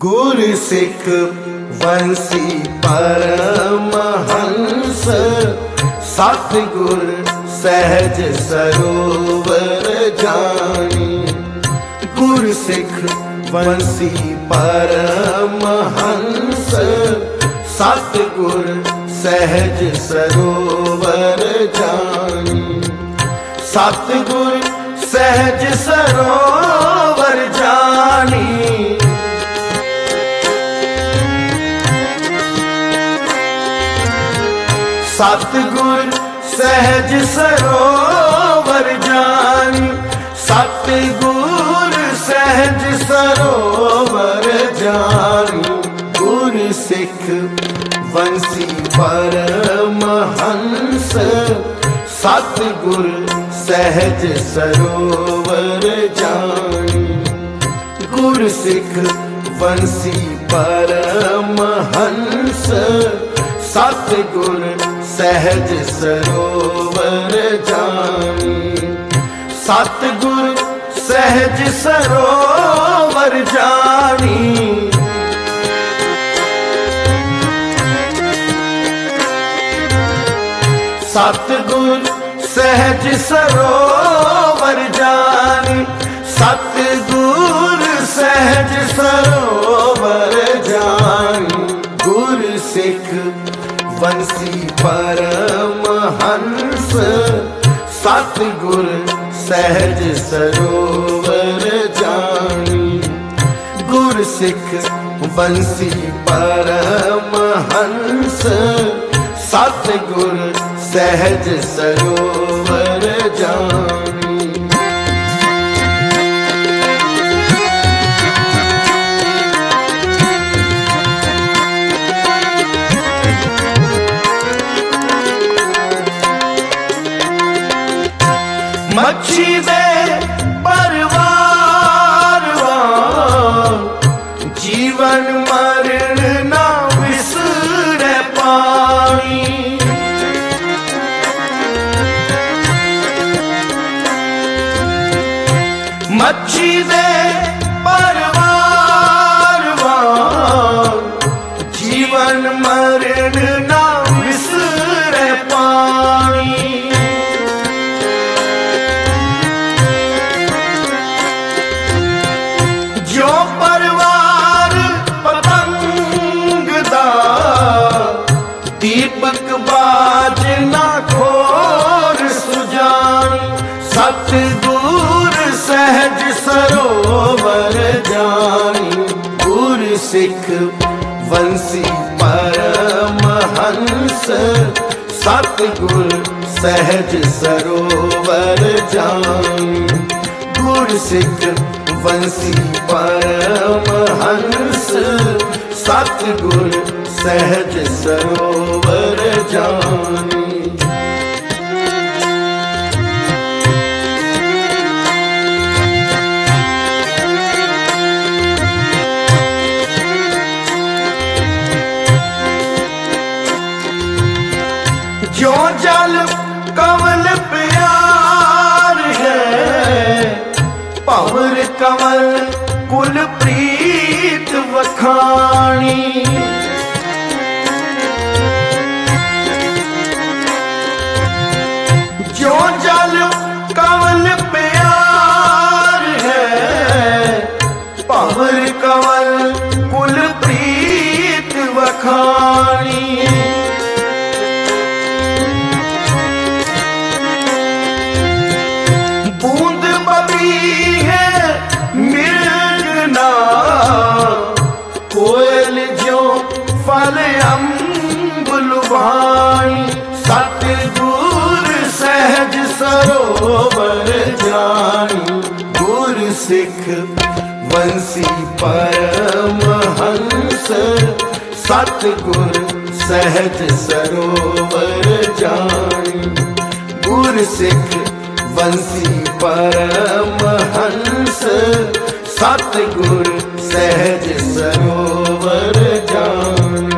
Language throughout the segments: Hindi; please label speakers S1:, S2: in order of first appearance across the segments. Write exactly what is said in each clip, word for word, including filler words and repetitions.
S1: गुर सिख वंशी परमहंस, सतगुर सहज सरोवर जानी। गुर सिख वंशी परमहंस, सतगुर सहज सरोवर जानी। सतगुर सहज सरोवर जानी। सतगुर सहज सरोवर जानी। सतगुर सहज सरोवर जानी। गुर सिख वंशी परमहंस, सतगुर सहज सरोवर जानी। गुर सिख वंशी परमहंस, सतगुर सहज सरोवर जानी। सतगुर सहज सरोवर जानी। सतगुर सहज सरोवर जानी। सतगुर सहज सरोवर जानी। गुर सिख वंशी परमहंस, सतगुर सहज सरोवर जानी। गुर सिख वंशी परमहंस, सतगुर सहज सरोवर जानी। मच्छी दे परवार वांग, जीवन मरण ना विसरे पानी। मच्छी दे परवार वांग, जीवन मरण ना विसरे पानी। जो परवार पतंग दा, दीपक बाज ना खोर सुजानी। सतगुर सहज सरोवर जानी। गुर सिख वंशी परमहंस, सतगुर सहज सरोवर जानी। गुर सिख वंशी परमहंस, सतगुर सहज सरोवर जानी। जो जल कमल प्यार है, पवर कमल कुल प्रीत वखानी। जो जल कमल प्यार है, पवर कमल कुल प्रीत वखानी। बूंद बबी है मिर्गना, कोयल जो फल अम्ब लुभानी। सतगुर सहज सरोवर जानी। गुर सिख वंशी परमहंस, सतगुर सहज सरोवर जानी। गुर सिख वंशी परमहंस, सतगुर सहज सरोवर जानी।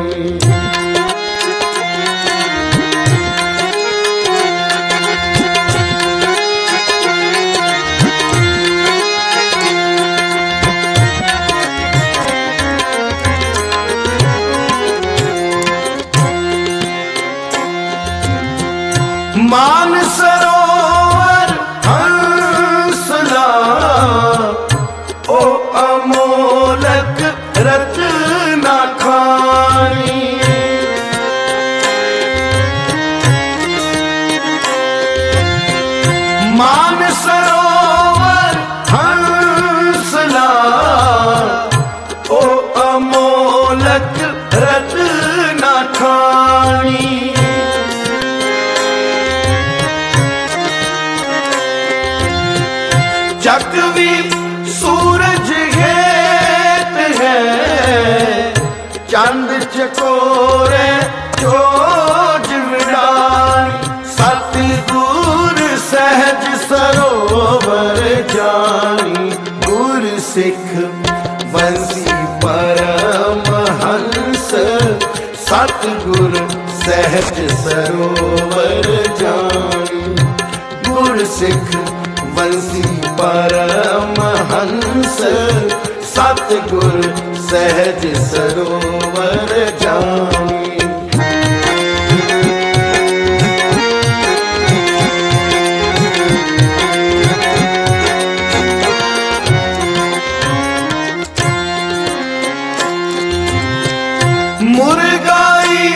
S1: चंद चकोरे चोज विडानी, सतगुर सहज सरोवर जानी। गुर सिख बंसी परमहंस, सतगुर सहज सरोवर जानी। गुर सिख बंसी परमहंस, सतगुर सहज सरोवर जानी। मुर्गाई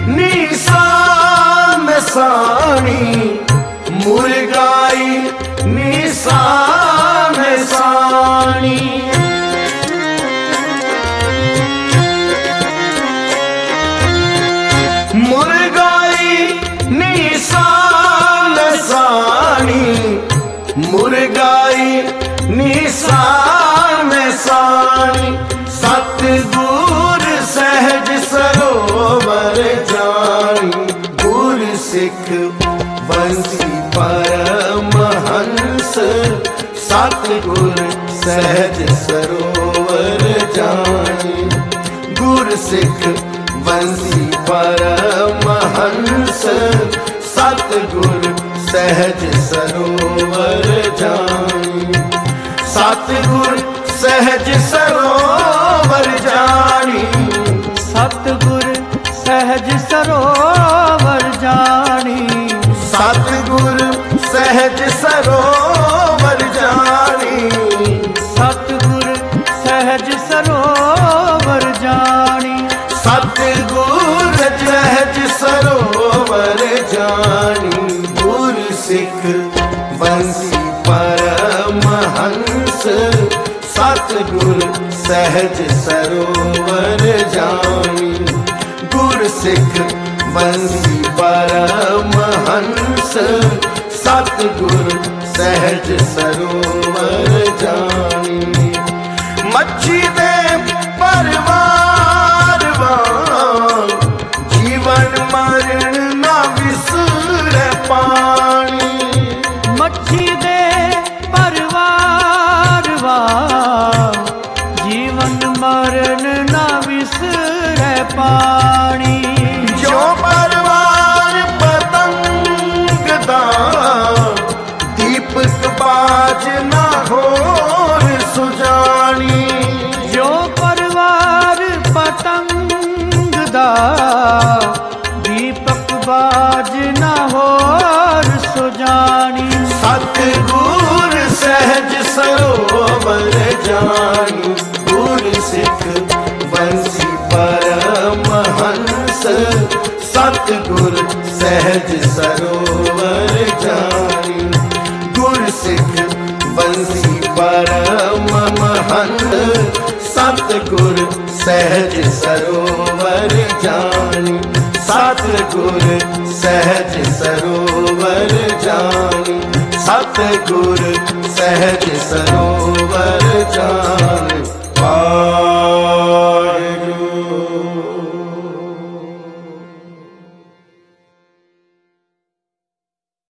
S1: निशान सानी, मुर्गाई निशान सानी। मुर्गाई निशान सानी, मुर्गाई निशान सानी। सतगुर सहज सरोवर जानी। गुर सिख बंसी परमहंस, सतगुर सहज सरोवर जानी। गुर सिख बंसी परमहंस, सतगुर सहज सरोवर जानी। सतगुर सहज सरोवर जानी,
S2: सतगुर सहज सरोवर जानी।
S1: सतगुर सहज सरोवर जानी।
S2: सतगुर सहज सरोवर जानी।
S1: सतगुर सहज सरोवर जानी। गुर सिख बंसी परमहंस, सतगुर सहज सरोवर जानी। गुर सिख बंसी परमहंस, सतगुर सहज सरोवर जानी। मच्छी दे परवार वांग, जीवन मरण ना विसरे पानी।
S2: मच्छी दे परवार वांग, जीवन मरण ना विसरे पानी।
S1: जो परवार पतंग दा, दीपक बाज ना होर सुजानी।
S2: जो परवार पतंग दा, दीपक बाज ना होर सुजानी।
S1: सतगुर सहज सरोवर जानी। गुर सिख बंसी परमहंस, सतगुर सहज सरोवर जानी। गुर सिख बंसी परमहंस, सतगुर सहज सरोवर जानी। सतगुर सहज सरोवर जानी। सतगुर सहज सरोवर जानी।